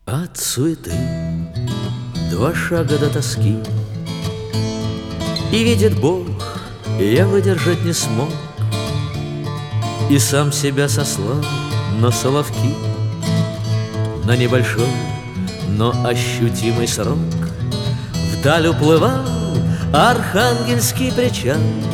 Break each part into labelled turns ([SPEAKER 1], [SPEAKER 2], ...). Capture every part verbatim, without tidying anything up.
[SPEAKER 1] От суеты два шага до тоски, и видит Бог, я выдержать не смог, и сам себя сослал на соловки, на небольшой, но ощутимый срок. Вдаль уплывал Архангельский причал,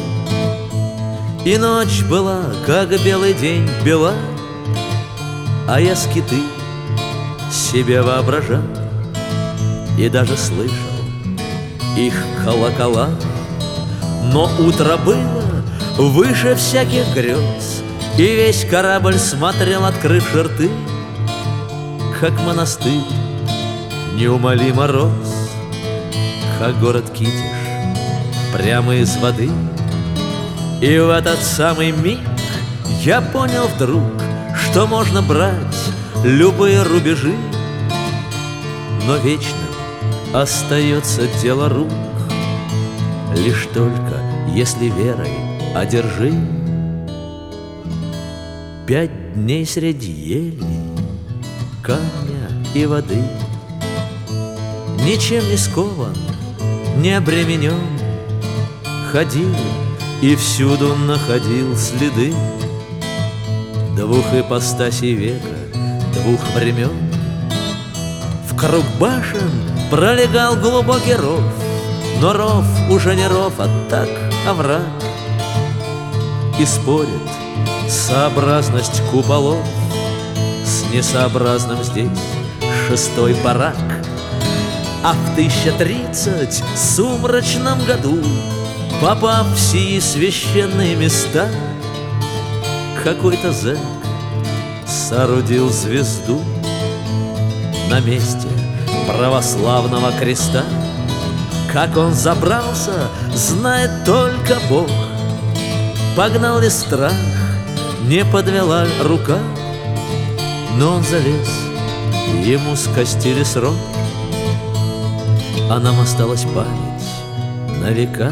[SPEAKER 1] и ночь была, как белый день, бела, а я скиты себе воображал и даже слышал их колокола. Но утро было выше всяких грез, и весь корабль смотрел, открыв рты, как монастырь неумолимо рос, как город Китеж прямо из воды. И в этот самый миг я понял вдруг, что можно брать любые рубежи, но вечным остается дело рук, лишь только если верой одержим. Пять дней среди ели, камня и воды, ничем не скован, не обременен, ходил и всюду находил следы двух ипостасей века, двух времен. В круг башен пролегал глубокий ров, но ров уже не ров, а так овраг. И спорит сообразность куполов с несообразным здесь шестой барак. А в тысяча тридцать сумрачном году, попав в сии священные места, какой-то зэк соорудил звезду на месте православного креста. Как он забрался, знает только Бог. Погнал ли страх, не подвела рука, но он залез, ему скостили срок, а нам осталась память на века.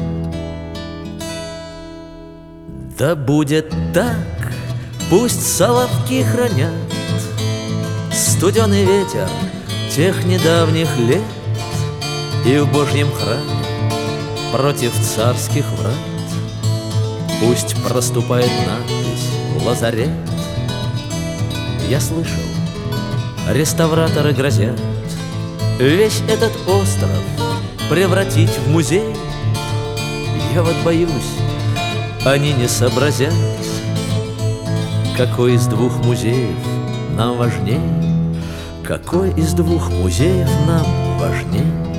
[SPEAKER 1] Да будет так, пусть соловки хранят студеный ветер тех недавних лет, и в Божьем храме против царских врат пусть проступает надпись «Лазарет». Я слышал, реставраторы грозят весь этот остров превратить в музей. Я вот боюсь, они не сообразят, какой из двух музеев нам важнее, какой из двух музеев нам важнее.